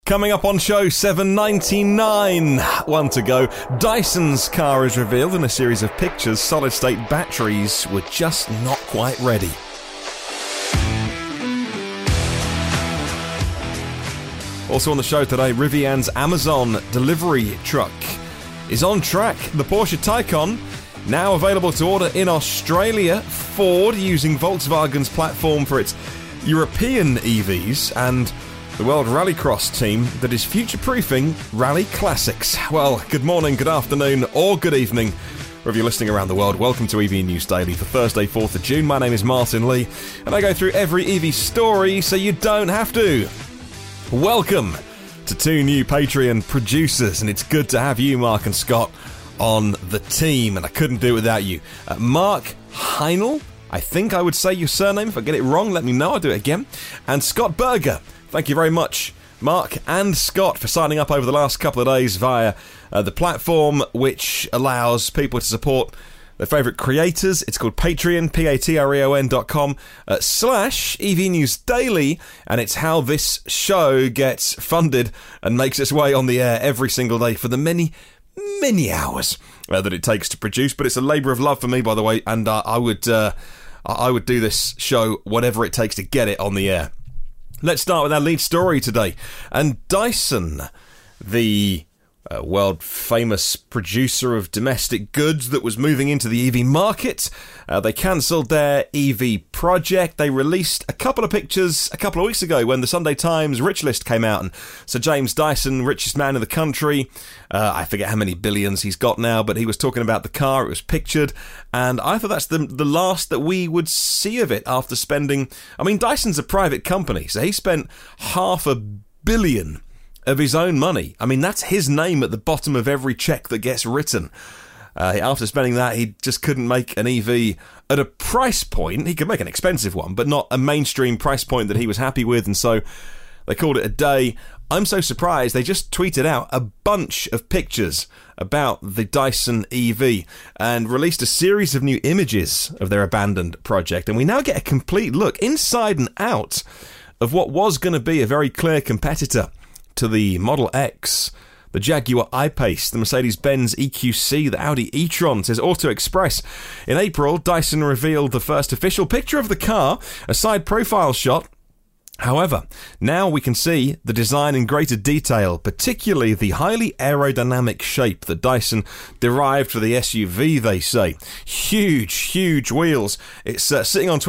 Coming up on show 799, one to go, Dyson's car is revealed in a series of pictures. Solid-state batteries were just not quite ready. Also on the show today, Rivian's Amazon delivery truck is on track. The Porsche Taycan, now available to order in Australia. Ford using Volkswagen's platform for its European EVs, and the World Rallycross team that is future-proofing rally classics. Well, good morning, good afternoon, or good evening, wherever you're listening around the world. Welcome to EV News Daily for Thursday, 4th of June. My name is Martin Lee, and I go through every EV story so you don't have to. Welcome to two new Patreon producers, and it's good to have you, Mark and Scott, on the team, and I couldn't do it without you. Mark Heinel, I think I would say your surname. If I get it wrong, let me know, I'll do it again. And Scott Berger. Thank you very much, Mark and Scott, for signing up over the last couple of days via the platform which allows people to support their favourite creators. It's called Patreon, patreon.com /EV News Daily, and it's how this show gets funded and makes its way on the air every single day for the many hours that it takes to produce. But it's a labour of love for me, by the way, and I would do this show whatever it takes to get it on the air. Let's start with our lead story today. And Dyson, the world-famous producer of domestic goods that was moving into the EV market, they cancelled their EV project. They released a couple of pictures a couple of weeks ago when the Sunday Times Rich List came out, and Sir James Dyson, richest man in the country, I forget how many billions he's got now, but he was talking about the car. It was pictured, and I thought that's the last that we would see of it after spending... I mean, Dyson's a private company, so he spent $500 million of his own money. I mean, that's his name at the bottom of every check that gets written. After spending that, he just couldn't make an EV at a price point. He could make an expensive one, but not a mainstream price point that he was happy with, and so they called it a day. I'm so surprised they just tweeted out a bunch of pictures about the Dyson EV and released a series of new images of their abandoned project, and we now get a complete look inside and out of what was going to be a very clear competitor to the Model X, the Jaguar I-Pace, the Mercedes-Benz EQC, the Audi e-tron, says Auto Express. In April, Dyson revealed the first official picture of the car, a side profile shot. However, now we can see the design in greater detail, particularly the highly aerodynamic shape that Dyson derived for the SUV, they say. Huge wheels. It's sitting on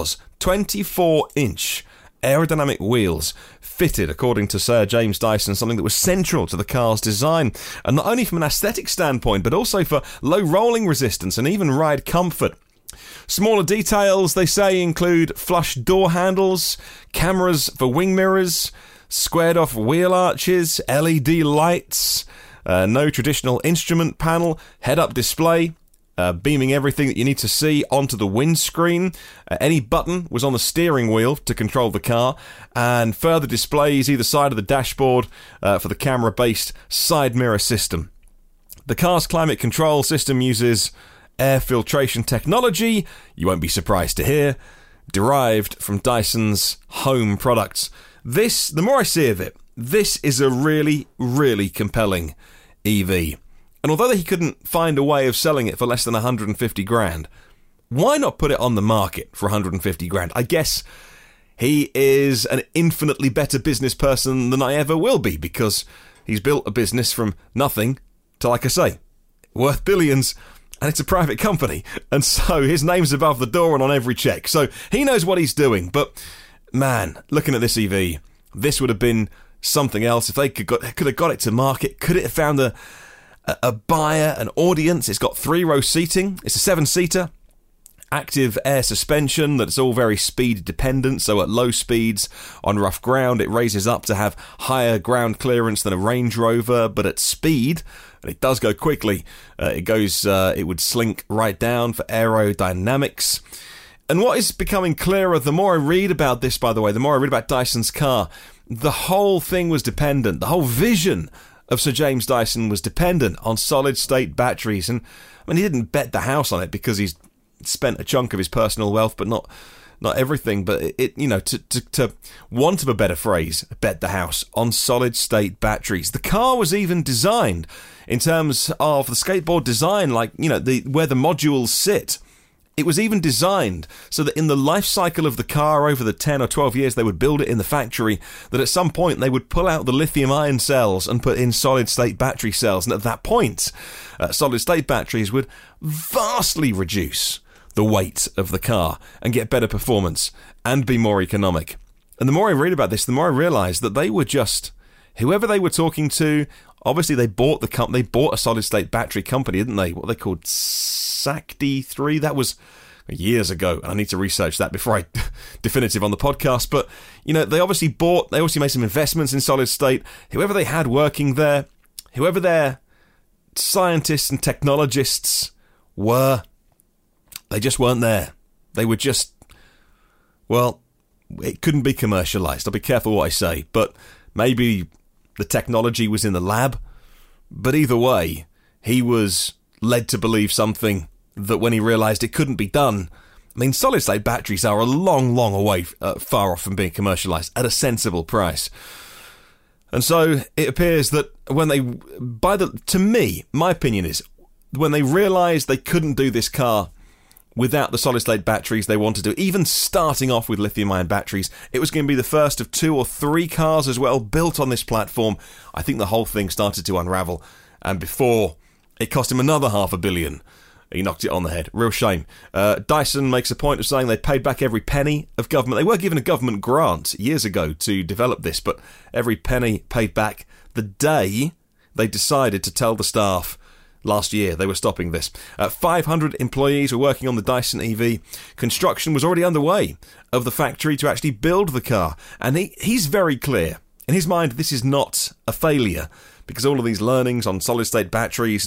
24-inch aerodynamic wheels, fitted, according to Sir James Dyson, something that was central to the car's design, and not only from an aesthetic standpoint, but also for low rolling resistance and even ride comfort. Smaller details, they say, include flush door handles, cameras for wing mirrors, squared off wheel arches, LED lights, no traditional instrument panel, head-up display, beaming everything that you need to see onto the windscreen. Any button was on the steering wheel to control the car, and further displays either side of the dashboard for the camera-based side mirror system. The car's climate control system uses air filtration technology, you won't be surprised to hear, derived from Dyson's home products. This, the more I see of it, this is a really compelling EV. And although he couldn't find a way of selling it for less than 150 grand, why not put it on the market for 150 grand? I guess he is an infinitely better business person than I ever will be, because he's built a business from nothing to, like I say, worth billions, and it's a private company. And so his name's above the door and on every check. So he knows what he's doing. But man, looking at this EV, this would have been something else. If they could have got it to market, could it have found a buyer, an audience? It's got 3-row seating. It's a 7-seater. Active air suspension that's all very speed dependent, so at low speeds on rough ground it raises up to have higher ground clearance than a Range Rover, but at speed, and it does go quickly, it would slink right down for aerodynamics. And what is becoming clearer, the more I read about this, by the way, the more I read about Dyson's car, the whole thing was dependent, the whole vision of Sir James Dyson was dependent on solid-state batteries. And I mean, he didn't bet the house on it because he's spent a chunk of his personal wealth, but not not everything, but to want of a better phrase, bet the house on solid-state batteries. The car was even designed in terms of the skateboard design, like, where the modules sit. It was even designed so that in the life cycle of the car over the 10 or 12 years they would build it in the factory, that at some point they would pull out the lithium-ion cells and put in solid-state battery cells. And at that point, solid-state batteries would vastly reduce the weight of the car and get better performance and be more economic. And the more I read about this, the more I realise that they were just, whoever they were talking to, obviously they bought they bought a solid-state battery company, didn't they? What they called SACD3, that was years ago. I need to research that before I definitive on the podcast. But, they obviously made some investments in solid state. Whoever they had working there, whoever their scientists and technologists were, they just weren't there. They were just, well, it couldn't be commercialized. I'll be careful what I say, but maybe the technology was in the lab. But either way, he was led to believe something that when he realised it couldn't be done. I mean, solid-state batteries are a long, long way far off from being commercialised at a sensible price. And so it appears that to me, my opinion is, when they realised they couldn't do this car without the solid-state batteries they wanted to, even starting off with lithium-ion batteries, it was going to be the first of 2 or 3 cars as well built on this platform. I think the whole thing started to unravel, and before it cost him another $500 million. He knocked it on the head. Real shame. Dyson makes a point of saying they paid back every penny of government. They were given a government grant years ago to develop this, but every penny paid back the day they decided to tell the staff last year they were stopping this. 500 employees were working on the Dyson EV. Construction was already underway of the factory to actually build the car. And he's very clear. In his mind, this is not a failure, because all of these learnings on solid-state batteries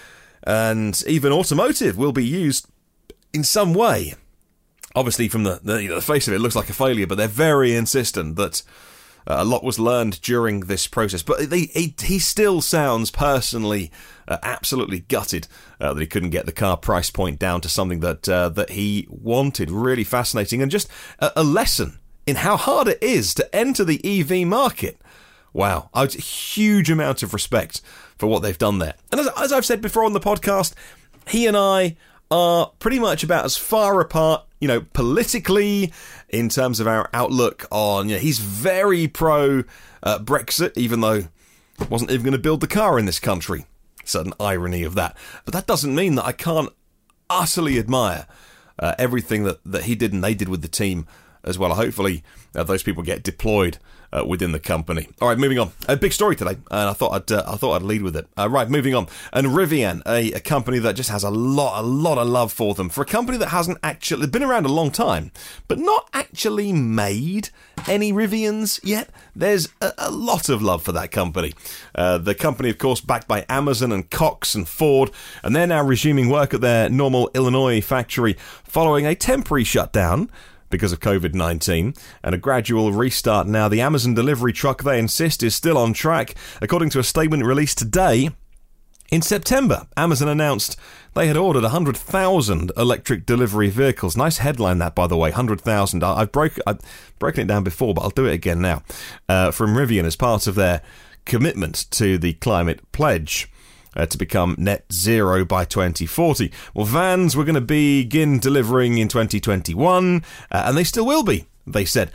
and even automotive will be used in some way. Obviously, from the face of it, it looks like a failure, but they're very insistent that a lot was learned during this process. But he still sounds personally absolutely gutted that he couldn't get the car price point down to something that he wanted. Really fascinating, and just a lesson in how hard it is to enter the EV market. Wow, a huge amount of respect for what they've done there. And as I've said before on the podcast, he and I are pretty much about as far apart, politically, in terms of our outlook on, he's very pro Brexit, even though he wasn't even going to build the car in this country. Certain irony of that. But that doesn't mean that I can't utterly admire everything that he did and they did with the team as well. Hopefully those people get deployed within the company. All right, moving on. A big story today, and I thought I'd lead with it. Right, moving on. And Rivian, a company that just has a lot of love for them. For a company that hasn't actually been around a long time, but not actually made any Rivians yet, there's a lot of love for that company. The company, of course, backed by Amazon and Cox and Ford, and they're now resuming work at their Normal, Illinois factory following a temporary shutdown because of COVID-19, and a gradual restart now. The Amazon delivery truck, they insist, is still on track. According to a statement released today, in September, Amazon announced they had ordered 100,000 electric delivery vehicles. Nice headline that, by the way, 100,000. I've broken it down before, but I'll do it again now. From Rivian as part of their commitment to the climate pledge. To become net zero by 2040. Well, vans were going to begin delivering in 2021, and they still will be, they said.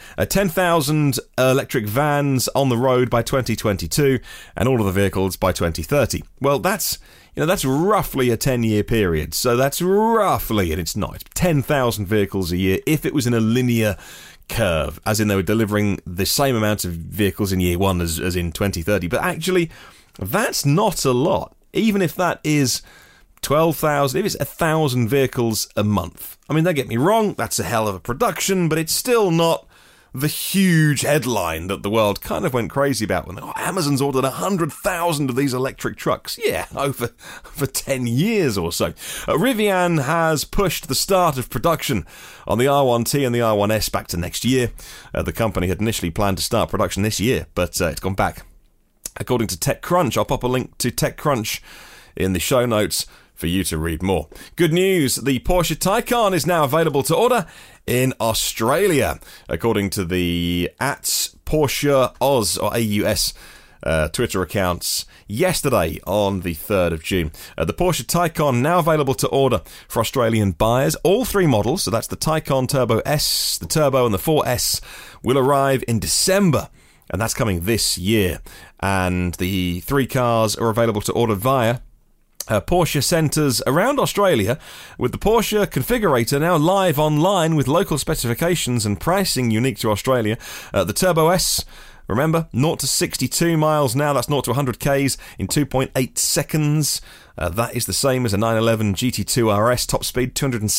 10,000 electric vans on the road by 2022, and all of the vehicles by 2030. Well, that's roughly a 10-year period. So that's roughly, and it's 10,000 vehicles a year if it was in a linear curve, as in they were delivering the same amount of vehicles in year one as in 2030. But actually, that's not a lot. Even if that is 12,000, if it's 1,000 vehicles a month. I mean, don't get me wrong, that's a hell of a production, but it's still not the huge headline that the world kind of went crazy about when Amazon's ordered 100,000 of these electric trucks. Yeah, over 10 years or so. Rivian has pushed the start of production on the R1T and the R1S back to next year. The company had initially planned to start production this year, but it's gone back. According to TechCrunch, I'll pop a link to TechCrunch in the show notes for you to read more. Good news, the Porsche Taycan is now available to order in Australia, according to the @Porsche Oz or AUS Twitter accounts yesterday on the 3rd of June. The Porsche Taycan now available to order for Australian buyers. All three models, so that's the Taycan Turbo S, the Turbo and the 4S, will arrive in December, and that's coming this year. And the three cars are available to order via Porsche centres around Australia, with the Porsche configurator now live online with local specifications and pricing unique to Australia. The Turbo S, remember, 0 to 62 miles now, that's 0 to 100 Ks in 2.8 seconds. That is the same as a 911 GT2 RS top speed,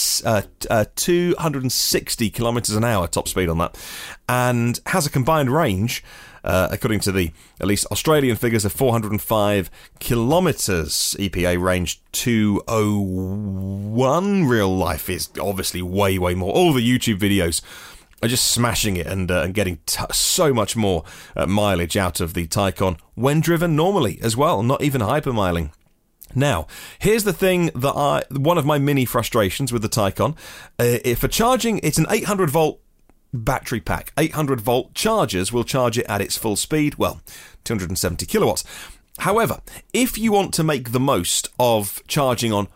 260 kilometres an hour top speed on that, and has a combined range, according to the at least Australian figures, of 405 kilometres. EPA range 201. Real life is obviously way more. All the YouTube videos are just smashing it and getting so much more mileage out of the Taycan when driven normally as well, not even hypermiling. Now, here's the thing that one of my mini frustrations with the Taycan. For charging, it's an 800 volt battery pack. 800 volt chargers will charge it at its full speed, well, 270 kilowatts. However, if you want to make the most of charging on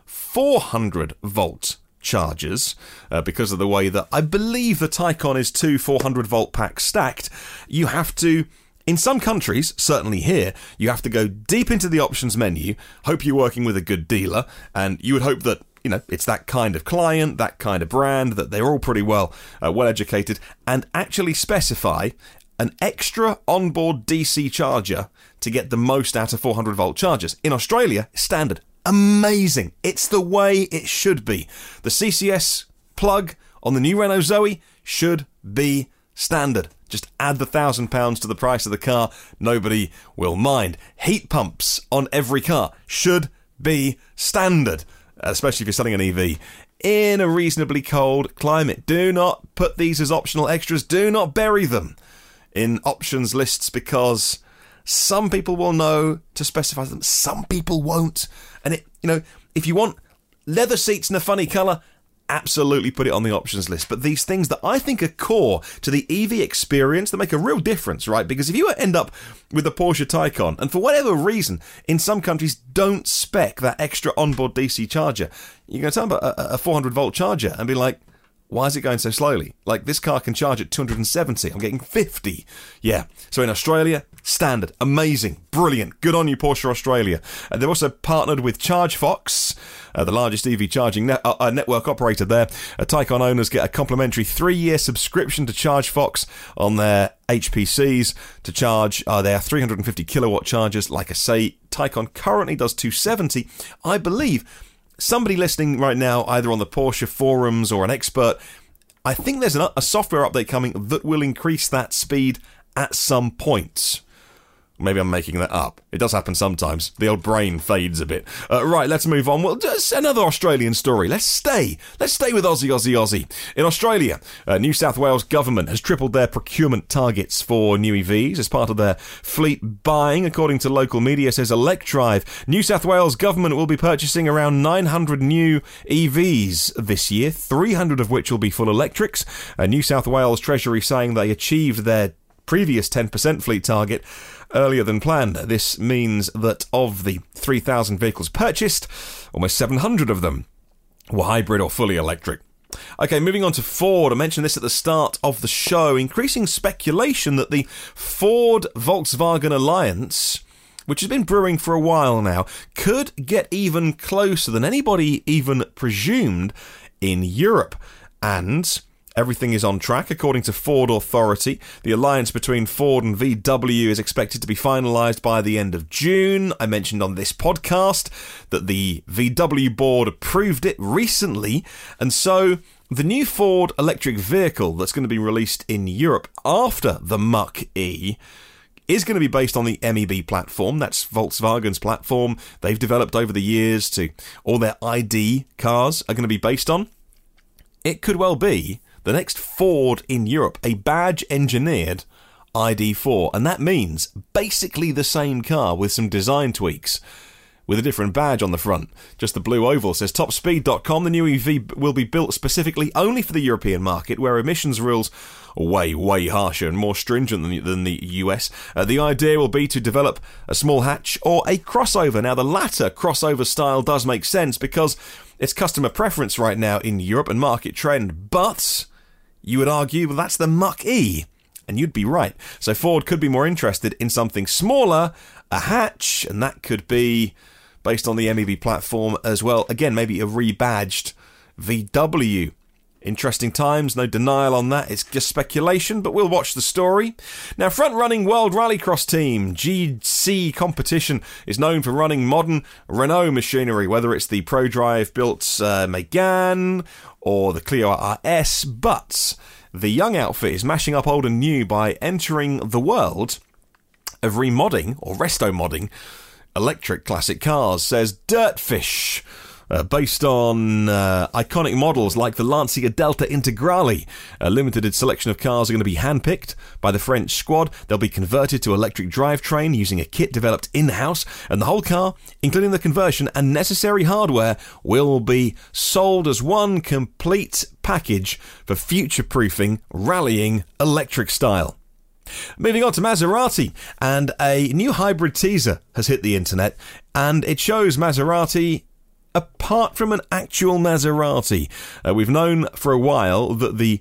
400 volt chargers, because of the way that I believe the Taycan is 2 400 volt packs stacked, you have to, in some countries, certainly here, you have to go deep into the options menu, hope you're working with a good dealer, and you would hope that, you know, it's that kind of client, that kind of brand, that they're all pretty well educated, and actually specify an extra onboard DC charger to get the most out of 400 volt chargers. In Australia, standard. Amazing. It's the way it should be. The CCS plug on the new Renault Zoe should be standard. Just add the £1,000 to the price of the car. Nobody will mind. Heat pumps on every car should be standard, especially if you're selling an EV in a reasonably cold climate. Do not put these as optional extras. Do not bury them in options lists, because some people will know to specify them, some people won't. And if you want leather seats in a funny colour, absolutely put it on the options list. But these things that I think are core to the EV experience, that make a real difference, right? Because if you end up with a Porsche Taycan, and for whatever reason, in some countries don't spec that extra onboard DC charger, you're going to tell them about a 400 volt charger and be like, why is it going so slowly? Like, this car can charge at 270. I'm getting 50. Yeah. So in Australia, standard. Amazing. Brilliant. Good on you, Porsche Australia. They've also partnered with ChargeFox, the largest EV charging network operator there. Taycan owners get a complimentary 3-year subscription to ChargeFox on their HPCs to charge their 350 kilowatt chargers. Like I say, Taycan currently does 270. I believe somebody listening right now, either on the Porsche forums or an expert, I think there's a software update coming that will increase that speed at some point. Maybe I'm making that up. It does happen sometimes. The old brain fades a bit. Right, let's move on. Well, just another Australian story. Let's stay with Aussie. In Australia, New South Wales government has tripled their procurement targets for new EVs as part of their fleet buying. According to local media, says Electrive, New South Wales government will be purchasing around 900 new EVs this year, 300 of which will be full electrics. New South Wales Treasury saying they achieved their previous 10% fleet target earlier than planned. This means that of the 3,000 vehicles purchased, almost 700 of them were hybrid or fully electric. Okay, moving on to Ford. I mentioned this at the start of the show. Increasing speculation that the Ford-Volkswagen alliance, which has been brewing for a while now, could get even closer than anybody even presumed in Europe. And everything is on track, according to Ford Authority. The alliance between Ford and VW is expected to be finalised by the end of June. I mentioned on this podcast that the VW board approved it recently, and so the new Ford electric vehicle that's going to be released in Europe after the Mach-E is going to be based on the MEB platform. That's Volkswagen's platform they've developed over the years to all their ID cars are going to be based on. It could well be the next Ford in Europe, a badge-engineered ID4, and that means basically the same car with some design tweaks. with a different badge on the front. Just the blue oval. Says topspeed.com, the new EV will be built specifically only for the European market, where emissions rules are way harsher and more stringent than the US. The idea will be to develop a small hatch or a crossover. Now, the latter crossover style does make sense because it's customer preference right now in Europe and market trend, but you would argue, well, that's the Mach-E. And you'd be right. So Ford could be more interested in something smaller, a hatch, and that could be based on the MEB platform as well. Again, maybe a rebadged VW. Interesting times, no denial on that. It's just speculation, but we'll watch the story. Now, front-running World Rallycross team GC Competition is known for running modern Renault machinery, whether it's the ProDrive-built Megane or the Clio RS, but the young outfit is mashing up old and new by entering the world of remodding, or resto-modding, electric classic cars, says Dirtfish. Based on iconic models like the Lancia Delta Integrale. A limited selection of cars are going to be handpicked by the French squad. They'll be converted to electric drivetrain using a kit developed in-house, and the whole car, including the conversion and necessary hardware, will be sold as one complete package for future-proofing, rallying electric style. Moving on to Maserati, and a new hybrid teaser has hit the internet, and it shows Maserati apart from an actual Maserati. We've known for a while that the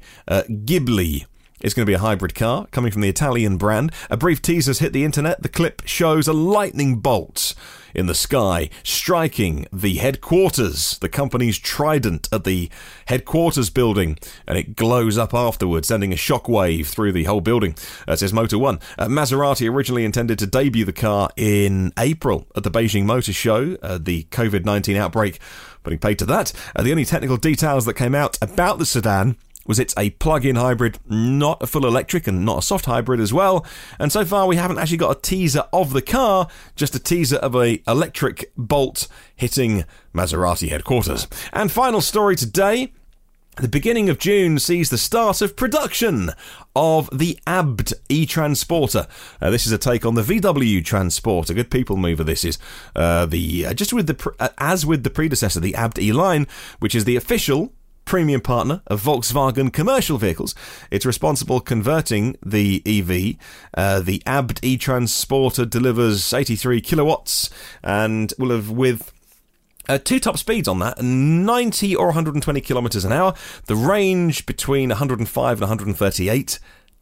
Ghibli is going to be a hybrid car coming from the Italian brand. A brief teaser's hit the internet. The clip shows a lightning bolt in the sky striking the headquarters, the company's trident at the headquarters building, and it glows up afterwards, sending a shockwave through the whole building, says Motor One. Maserati originally intended to debut the car in April at the Beijing Motor Show, the COVID-19 outbreak putting paid to that. The only technical details that came out about the sedan was it's a plug-in hybrid, not a full electric and not a soft hybrid as well. And so far we haven't actually got a teaser of the car, just a teaser of a electric bolt hitting Maserati headquarters. And final story today. The beginning of June sees the start of production of the ABD e-Transporter. This is a take on the VW Transporter. Good people mover this is. As with the predecessor, the ABD e-Line, which is the official premium partner of Volkswagen commercial vehicles. It's responsible converting the EV. The ABD e-Transporter delivers 83 kilowatts and will have with two top speeds on that, 90 or 120 kilometers an hour. The range between 105 and 138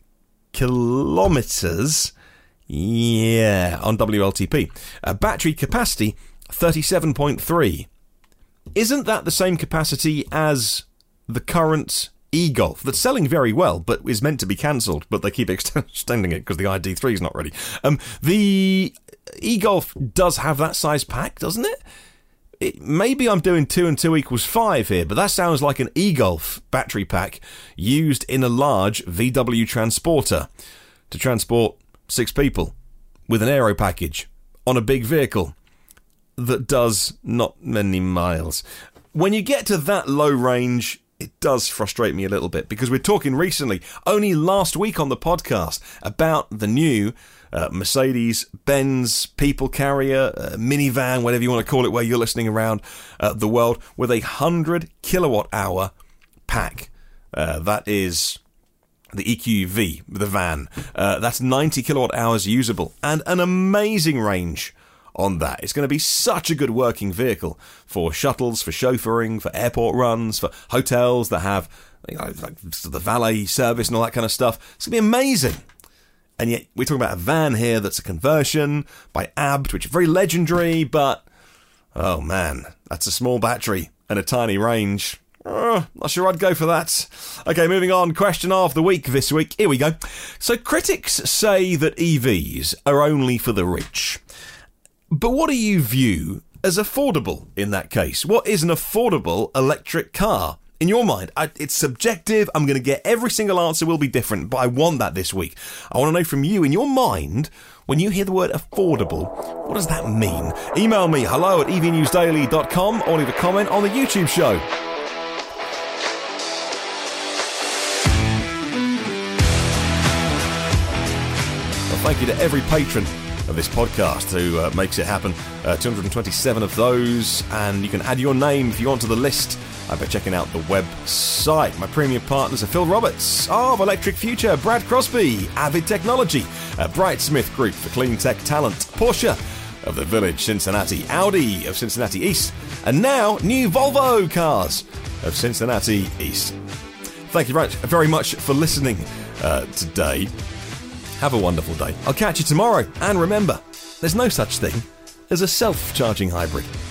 kilometers. Yeah, on WLTP. Battery capacity 37.3. Isn't that the same capacity as the current e-Golf that's selling very well but is meant to be cancelled, but they keep extending it because the ID3 is not ready? The e-Golf does have that size pack, doesn't it? Maybe I'm doing 2 and 2 equals 5 here, but that sounds like an e-Golf battery pack used in a large VW Transporter to transport 6 people with an aero package on a big vehicle that does not many miles. When you get to that low range, it does frustrate me a little bit, because we're talking recently, only last week on the podcast, about the new Mercedes-Benz people carrier, minivan, whatever you want to call it, where you're listening around the world, with a 100 kilowatt hour pack. That is the EQV, the van. That's 90 kilowatt hours usable, and an amazing range on that. It's going to be such a good working vehicle for shuttles, for chauffeuring, for airport runs, for hotels that have, like the valet service and all that kind of stuff. It's going to be amazing. And yet we're talking about a van here that's a conversion by ABD, which is very legendary, but oh man, that's a small battery and a tiny range. Not sure I'd go for that. Okay, moving on. Question of the week this week. Here we go. So critics say that EVs are only for the rich. But what do you view as affordable in that case? What is an affordable electric car? In your mind, it's subjective. I'm going to get every single answer will be different, but I want that this week. I want to know from you, in your mind, when you hear the word affordable, what does that mean? Email me, hello@evnewsdaily.com, or leave a comment on the YouTube show. Well, thank you to every patron of this podcast who makes it happen. 227 of those, and you can add your name if you want to the list by checking out the website. My premium partners are Phil Roberts of Electric Future, Brad Crosby, Avid Technology, Brightsmith Group for Clean Tech Talent, Porsche of the Village Cincinnati, Audi of Cincinnati East, and now new Volvo Cars of Cincinnati East. Thank you very much for listening today. Have a wonderful day. I'll catch you tomorrow, and remember, there's no such thing as a self-charging hybrid.